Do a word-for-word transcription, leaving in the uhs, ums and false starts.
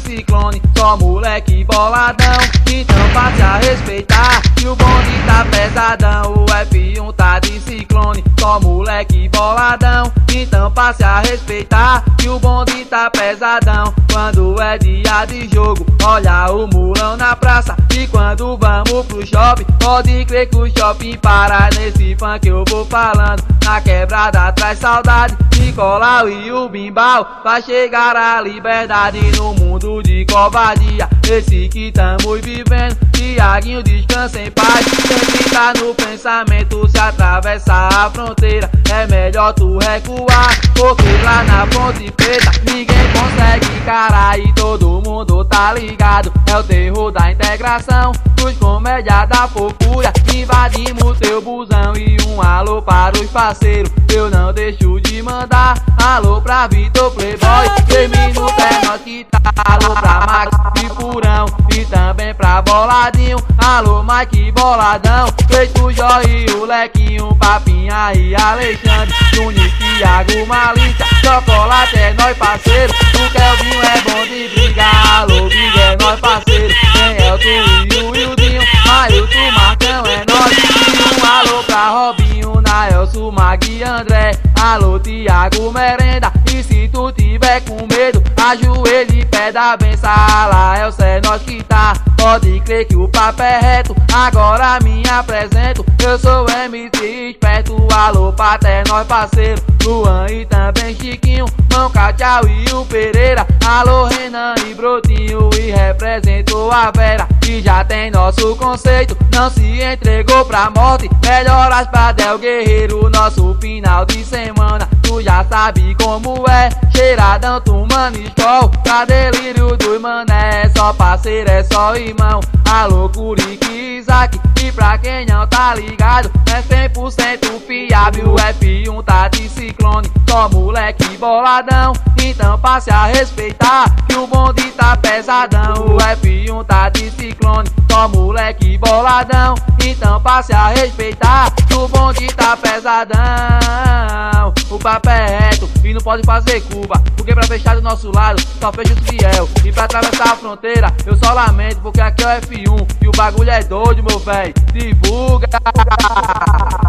ciclone, só moleque boladão. Então passe a respeitar que o bonde tá pesadão. O F um tá de ciclone, só moleque boladão. Então passe a respeitar que o bonde tá pesadão. Quando é dia de jogo, olha o mulão na praça. E quando vamos pro shopping, pode crer que o shopping para. Nesse funk eu vou falando, na quebrada traz saudade. Nicolau e o Bimbal, vai chegar a liberdade no mundo de covardia. Esse que tamo vivendo, Tiaguinho descansa em paz. Sempre tá no pensamento, se atravessar a fronteira é melhor tu recuar, porque lá na Ponte Preta ninguém consegue encarar. E todo mundo tá ligado, é o terror da integração. Os comédia da fofura, invadimos teu busão. E um alô para os parceiros, eu não deixo de mandar. Alô pra Vitor Playboy, três minutos é nós que tá. Alô pra Max e Furão, e também pra Boladinho. Alô Mike Boladão, feito Jorge, o Lequinho, Papinha e Alexandre, Juni, Thiago, Malícia, Chocolate é nós parceiro. O Kelvinho é bom de brigar. Alô Big é nós parceiro, tem Elton e o Wildinho, Ailton, Marcão é nós. E um alô pra Robinho, Naelson, Mag e André. Alô Thiago Merenda, e se tu tiver com medo, ajoelhe e pede a benção. Lá é o cé nós que tá, pode crer que o papo é reto. Agora me apresento, eu sou M C esperto. Alô Paté, nós parceiro, Luan e também Chiquinho, Mão Cachau e o Pereira. Alô Renan e Brotinho, e representou a Vera, que já tem nosso conceito, não se entregou pra morte. Melhoras pra Del Guerreiro, nosso final de semana, tu já sabe como é. Cheiradão, tomando escol, pra delírio dos mané. Só parceiro, é só irmão. Alô Curique e Isaac, e pra quem não tá ligado, é cem por cento fiável. O F um tá de ciclone, só moleque boladão. Então passe a respeitar que o bonde tá pesadão. O F um tá de ciclone, só moleque boladão. Então passe a respeitar que o bonde tá pesadão. O papo é reto e não pode fazer curva, porque pra fechar do nosso lado só fecha os fiel. E pra atravessar a fronteira eu só lamento, porque aqui é o F um e o bagulho é doido, meu véi. Divulga!